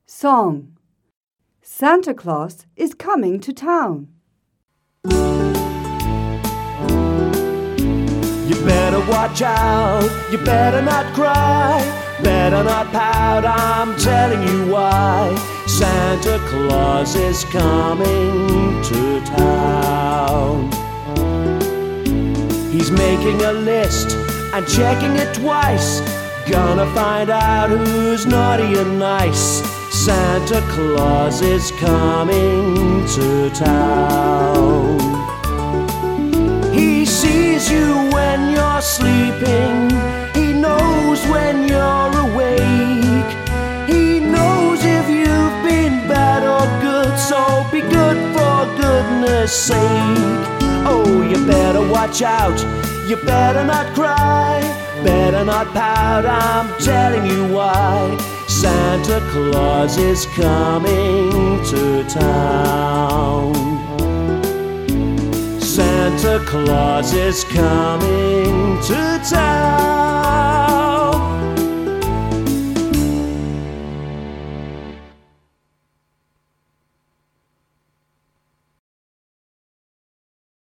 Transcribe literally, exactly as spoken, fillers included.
Song. Santa Claus is coming to town. You better watch out, you better not cry, better not pout, I'm telling you why. Santa Claus is coming to town. He's making a list and checking it twice, gonna find out who's naughty and nice. Santa Claus is coming to town. He sees you when you're sleeping, he knows when you're awake, he knows if you've been bad or good, so be good for goodness sake. Oh, you better watch out, you better not cry, better not pout, I'm telling you why. Santa Claus is coming to town. Santa Claus is coming to town.